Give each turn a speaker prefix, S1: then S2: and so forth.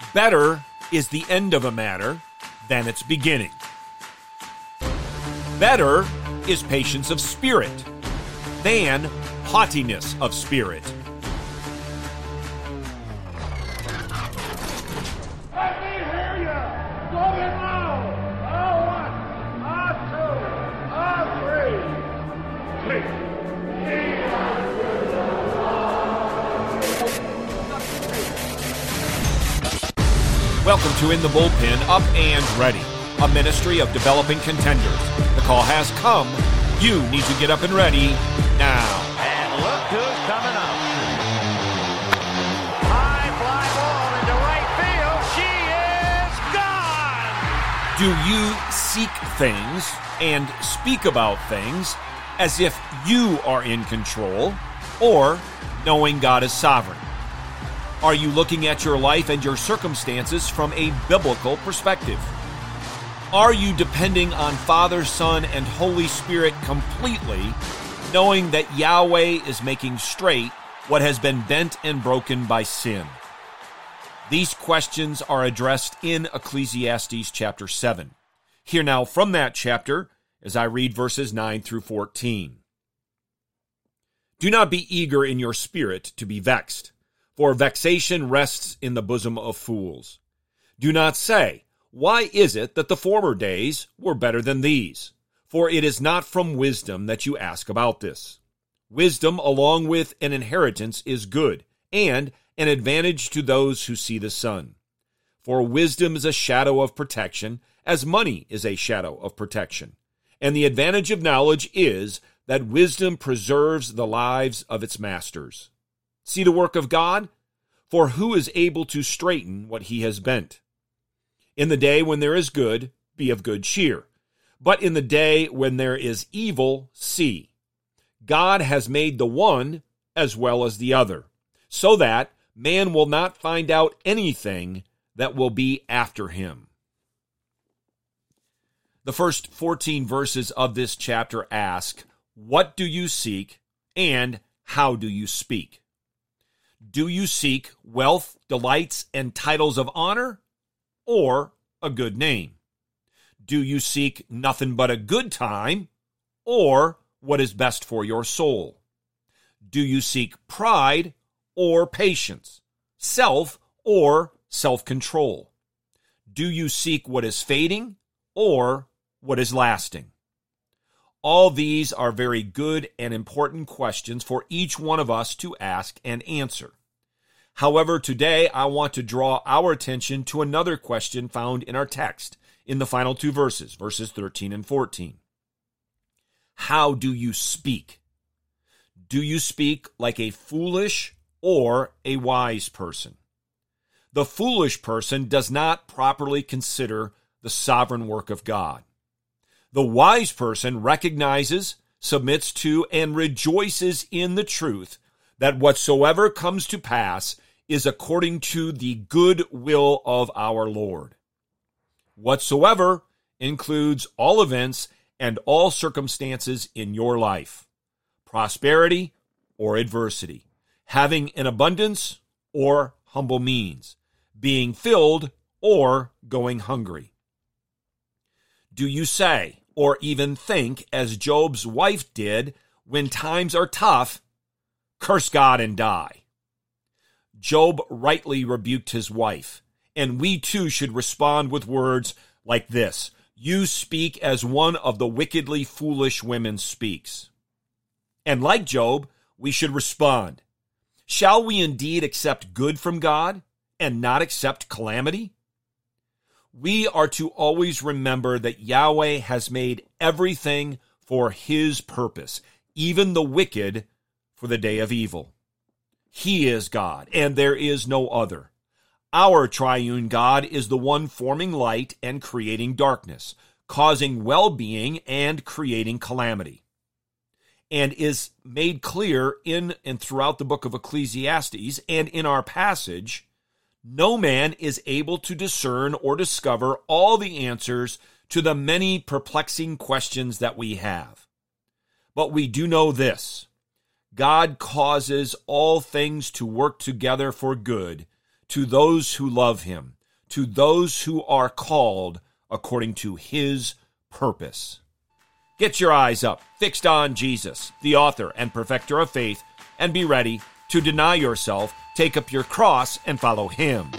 S1: Better is the end of a matter than its beginning. Better is patience of spirit than haughtiness of spirit.
S2: Let me hear you! Slogan loud! A1, A2, A3. Please.
S1: Welcome to In the Bullpen, Up and Ready, a ministry of developing contenders. The call has come. You need to get up and ready now.
S3: And look who's coming up. High fly ball into right field. She is gone.
S1: Do you seek things and speak about things as if you are in control, or knowing God is sovereign? Are you looking at your life and your circumstances from a biblical perspective? Are you depending on Father, Son, and Holy Spirit completely, knowing that Yahweh is making straight what has been bent and broken by sin? These questions are addressed in Ecclesiastes chapter 7. Hear now from that chapter as I read verses 9 through 14. Do not be eager in your spirit to be vexed, for vexation rests in the bosom of fools. Do not say, why is it that the former days were better than these? For it is not from wisdom that you ask about this. Wisdom along with an inheritance is good, and an advantage to those who see the sun. For wisdom is a shadow of protection, as money is a shadow of protection. And the advantage of knowledge is that wisdom preserves the lives of its masters. See the work of God? For who is able to straighten what he has bent? In the day when there is good, be of good cheer. But in the day when there is evil, see. God has made the one as well as the other, so that man will not find out anything that will be after him. The first 14 verses of this chapter ask, what do you seek and how do you speak? Do you seek wealth, delights, and titles of honor, or a good name? Do you seek nothing but a good time, or what is best for your soul? Do you seek pride or patience, self or self-control? Do you seek what is fading or what is lasting? All these are very good and important questions for each one of us to ask and answer. However, today I want to draw our attention to another question found in our text in the final two verses, verses 13 and 14. How do you speak? Do you speak like a foolish or a wise person? The foolish person does not properly consider the sovereign work of God. The wise person recognizes, submits to, and rejoices in the truth that whatsoever comes to pass is according to the good will of our Lord. Whatsoever includes all events and all circumstances in your life, prosperity or adversity, having an abundance or humble means, being filled or going hungry. Do you say, or even think, as Job's wife did when times are tough, curse God and die? Job rightly rebuked his wife, and we too should respond with words like this: you speak as one of the wickedly foolish women speaks. And like Job, we should respond, shall we indeed accept good from God and not accept calamity? We are to always remember that Yahweh has made everything for his purpose, even the wicked for the day of evil. He is God, and there is no other. Our triune God is the one forming light and creating darkness, causing well-being and creating calamity, and is made clear in and throughout the book of Ecclesiastes and in our passage. No man is able to discern or discover all the answers to the many perplexing questions that we have. But we do know this: God causes all things to work together for good to those who love him, to those who are called according to his purpose. Get your eyes up, fixed on Jesus, the author and perfecter of faith, and be ready to deny yourself, take up your cross, and follow him.